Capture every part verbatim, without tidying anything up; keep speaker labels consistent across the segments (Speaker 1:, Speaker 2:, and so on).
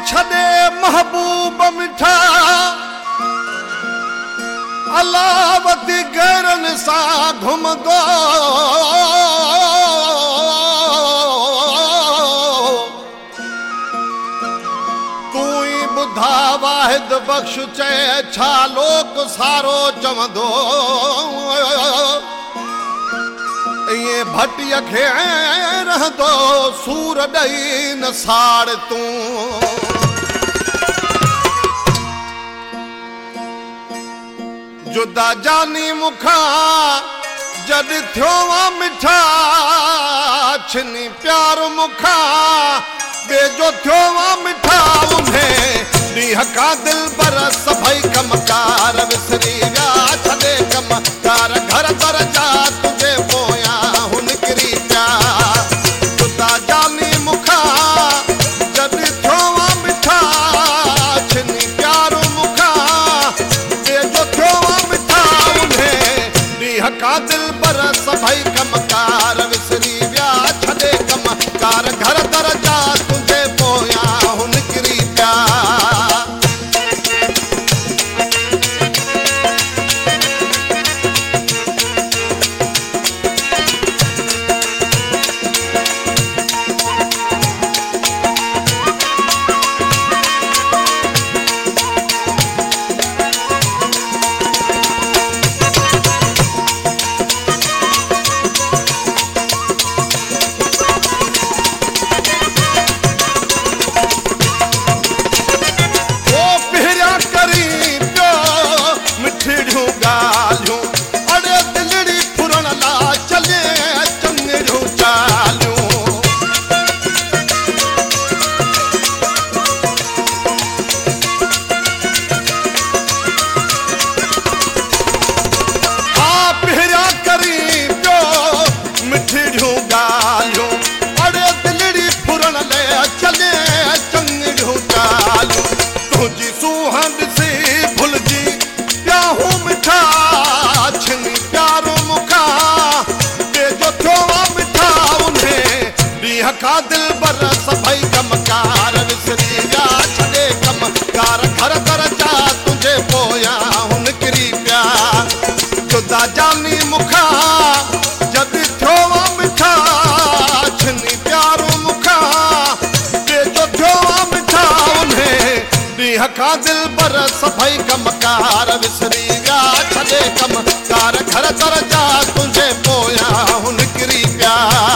Speaker 1: छॾे महबूब मिठा अलावती गैरनि सां घुमंदो तूं ई ॿुधा वाहिद बख़्श चए छा लोक सारो चवंदो इएं भटीअ खे रहंदो सूर ॾेई न साड़ तूं जुदा जानी मुखां जॾहिं थियो आहे मिठा छिनी प्यार मुखां ॿिए थियो आहे मिठा उन ॾींहं खां दिल बर सभई कमकार विसरी विया छॾे कमकार घर दर जा तुंहिंजे पोयां हुन किरी पिया जुदा जानी मुखां जॾहिं थियो आहे मिठा छिनी प्यार मुखां का दिल बर सभई कमकार विसरी विया छॾे कमकार घर दर जा तुंहिंजे पोयां हुन किरी पिया का दिल बर सभई कमकार विसरी विया छॾे कमकार घर दर जा तुंहिंजे पोयां हुन किरी पिया जुदा जानी मुखां जॾहिं थियो आहे मिठा छिनी प्यार मुखां ॿिए जो थियो आहे मिठा उन ॾींहं खां दिल बर सभई कमकार विसरी विया छॾे कमकार घर दर जा तुंहिंजे पोयां हुन किरी पिया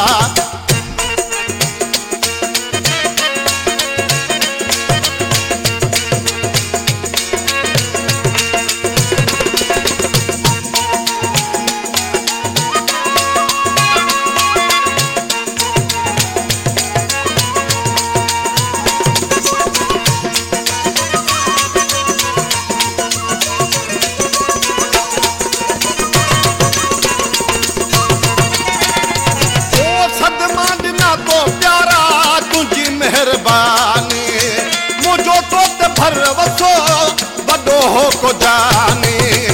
Speaker 1: मुझो तो ते भर वसो वॾो हो को जानी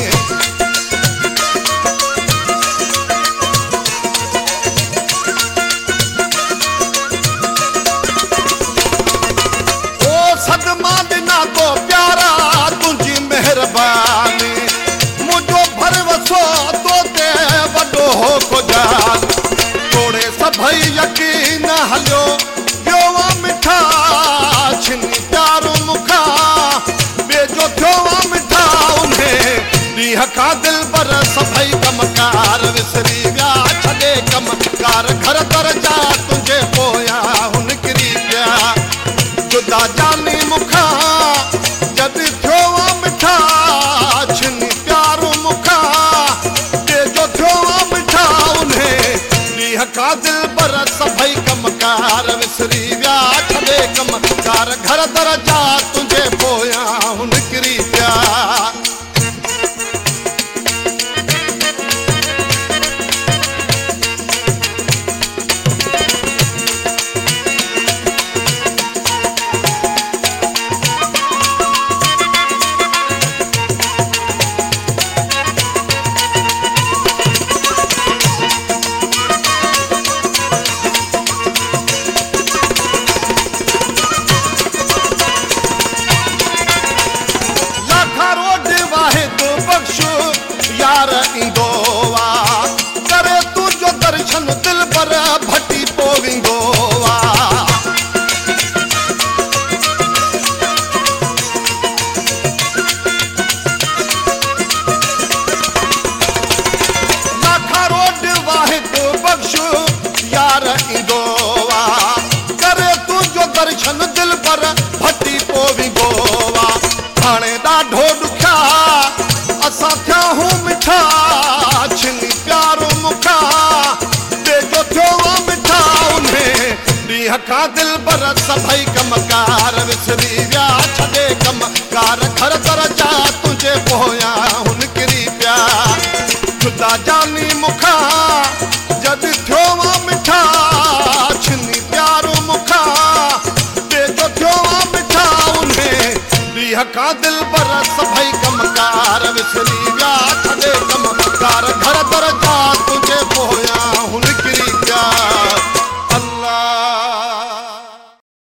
Speaker 1: ओ सदमा ॾिना तो प्यारा तुंहिंजी महिरबानी मुझो भर वसो तो ते वॾो हो को जान तोड़े सभई यकीन हलियो वियो मिठा छिनी प्यार मुखां ॿिए जो थियो आहे मिठा उन ॾींहं खां दिल बर सभई कमकार विसरी विया छॾे कमकार घर दर जा तुंहिंजे पोयां हुन किरी पिया जुदा जानी मुखां जॾहिं थियो आहे मिठा छिनी प्यार मुखां ॿिए जो थियो आहे मिठा उन ॾींहं खां दिल बर सभई कमकार विसरी विया छॾे कमकार घर दर जा तुंहिंजे पोयां हुन किरी पिया ईंदो आ करे तुंहिंजो दर्शन दिल पर भटी पोइ गोवा हाणे ॾाढो ॾुखिया असां थिया हूं मिठा छिनी प्यारो मुखा तेजो थियो आ मिठा उन ॾींहं खां दिल पर सभई कमकार विसरी विया छॾे कमकार घर तर जा तुंहिंजे पोयां हुन किरी पिया जुदा जानी मुखा जद थियो आ मिठा छिनी प्यारो मुखा तेजो थियो आ मिठा उन ॾींहं खां दिल पर सभई कमकार विसरी विया